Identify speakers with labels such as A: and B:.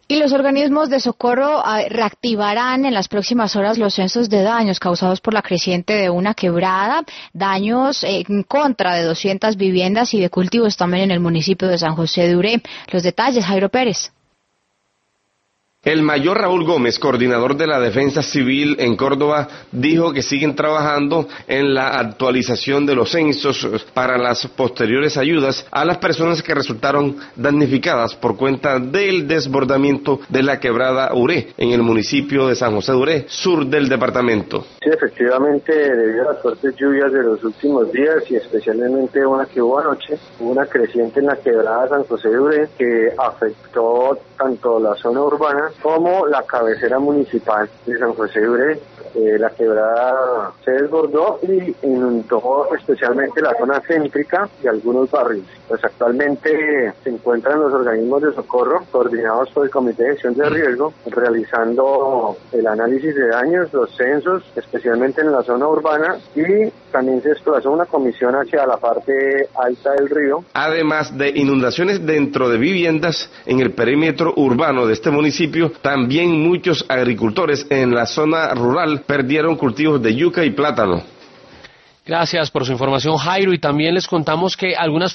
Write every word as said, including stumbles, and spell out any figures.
A: Y los organismos de socorro reactivarán en las próximas horas los censos de daños causados por la creciente de una quebrada, daños en contra de doscientas viviendas y de cultivos también en el municipio de San José de Uré. Los detalles, Jairo Pérez.
B: El mayor Raúl Gómez, coordinador de la Defensa Civil en Córdoba, dijo que siguen trabajando en la actualización de los censos para las posteriores ayudas a las personas que resultaron damnificadas por cuenta del desbordamiento de la quebrada Uré en el municipio de San José de Uré, sur del departamento.
C: Sí, efectivamente, debido a las fuertes lluvias de los últimos días y especialmente una que hubo anoche, hubo una creciente en la quebrada San José de Uré que afectó tanto la zona urbana como la cabecera municipal de San José de Uré. Eh, la quebrada se desbordó y inundó especialmente la zona céntrica y algunos barrios. Pues actualmente se encuentran los organismos de socorro coordinados por el Comité de Gestión de Riesgo realizando el análisis de daños, los censos, especialmente en la zona urbana, y también se desplazó una comisión hacia la parte alta del río.
B: Además de inundaciones dentro de viviendas en el perímetro urbano de este municipio, también muchos agricultores en la zona rural perdieron cultivos de yuca y plátano.
D: Gracias por su información, Jairo, y también les contamos que algunas